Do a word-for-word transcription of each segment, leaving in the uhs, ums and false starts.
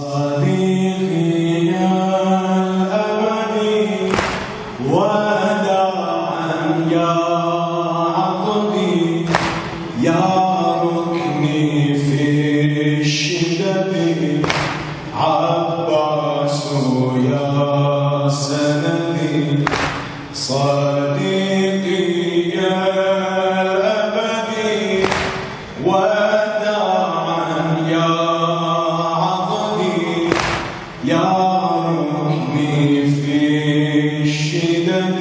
صديقي الأبدي وداعا يا عضدي يا ركني في الشدد عباس يا سندي صديقي الأبدي وداعا يا عضدي يا ركني في الشدد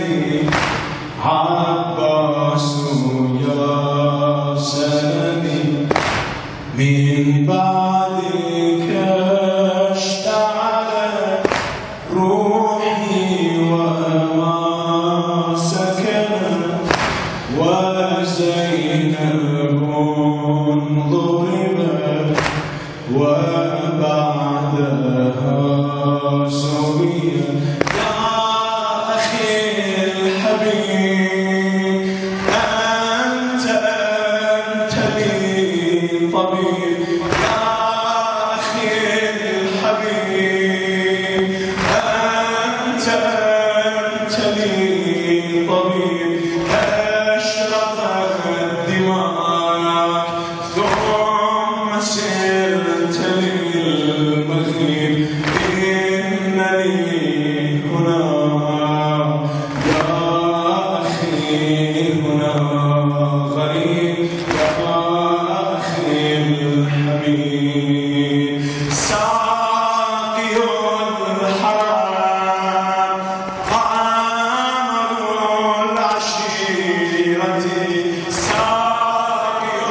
عباس يا سندي من بعدك اشتعلت روحي وما سكنت وزينب ضربت وبعدها سوريا يا أخي الحبيب أنت أنت لي طبيب يا أخي الحبيب أنت أنت لي طبيب أشرقت دماءك ثم سرت للمغيب إنني هنا يا أخي هنا غريب يا أخي الحبيب ساقي الحرام قمر العشيرة ساقي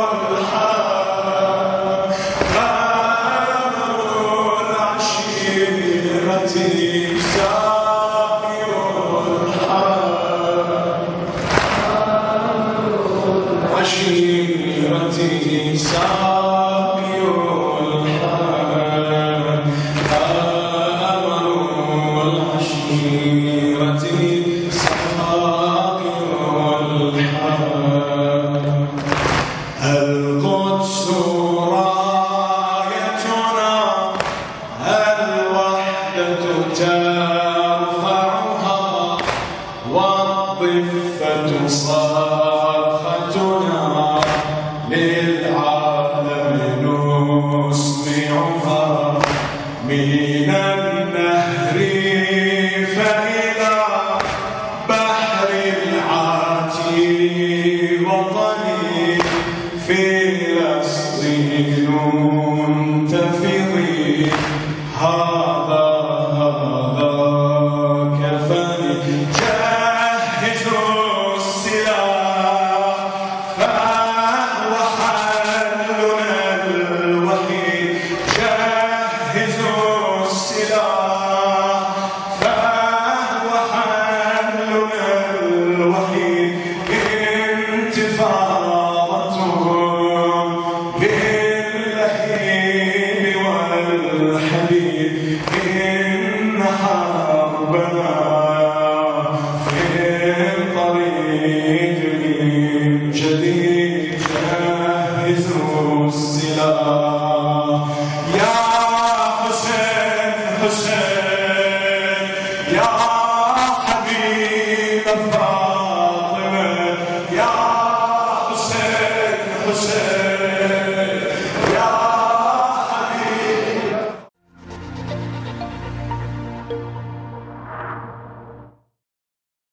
الحرام قمر العشيرة ساقي الحرام عشيرتي ساقي الحرام قمر العشيرة ساقي الحرام القدس رايتنا الوحدة ترفعها والضفة صرختنا للعالم نسمعها من النهر فإلى بحر العاتي وطني فلسطين منتفضي هذا هذا كفني جهزوا السلاح فهو حلنا الوحيد جهزوا السلاح فهو حلنا الوحيد انتفاضتهم باللهيب والحديد إن حربنا في الطريق الجديد جهزوا السلاح يا حسين حسين يا حبيب فاطمة يا حسين حسين